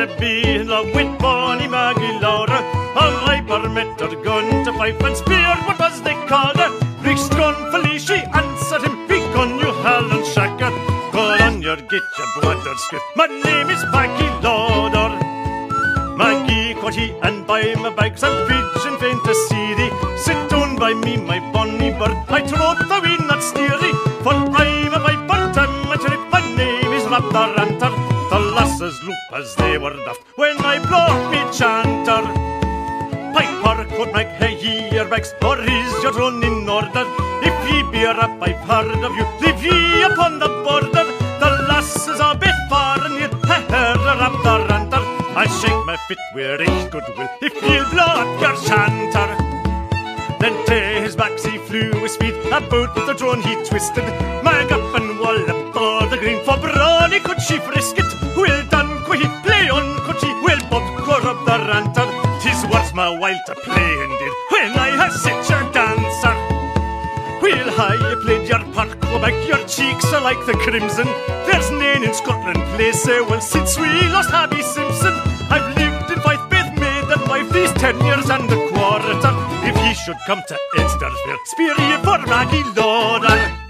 be in love with bonny Maggie Lauder. All riper met her gun to pipe and spear, what was they called her? Rick's gun Felicia answered him, big gun you Helen Shacker. Call on your get your brother skip. My name is Maggie Lauder. Maggie, quoth he, and buy my bags and pigeon fain to see thee. Sit down by me, my bonny bird, I troth I will not steer thee. For I'm a viper, amateur, my name is Raptor Ranter. The lasses loop as they were daft when I blow me chanter. Piper could make hay your bags, or is your own in order? If ye be a rap, I've heard of you, leave ye upon the border. The lasses are before and ye heard a Raptor Ranter. I shake my fit with rich goodwill if ye'll blow up your chanter. Then to his back he flew his feet, about the drone he twisted. Mag up and wallop all the green, for brawny could she frisk it. Well done, could he play on, could she? Well, Bob corrupt the ranter. 'Tis worth my while to play indeed, when I have set your dancer. Well, how you played your part, Quebec, your cheeks are like the crimson. There's none in Scotland plays so well since we lost Abby Simpson. I've lived in Fife, Beth, made and wife these 10 years and a quarter. If ye should come to Edstersfair, spear ye for Maggie Lauder.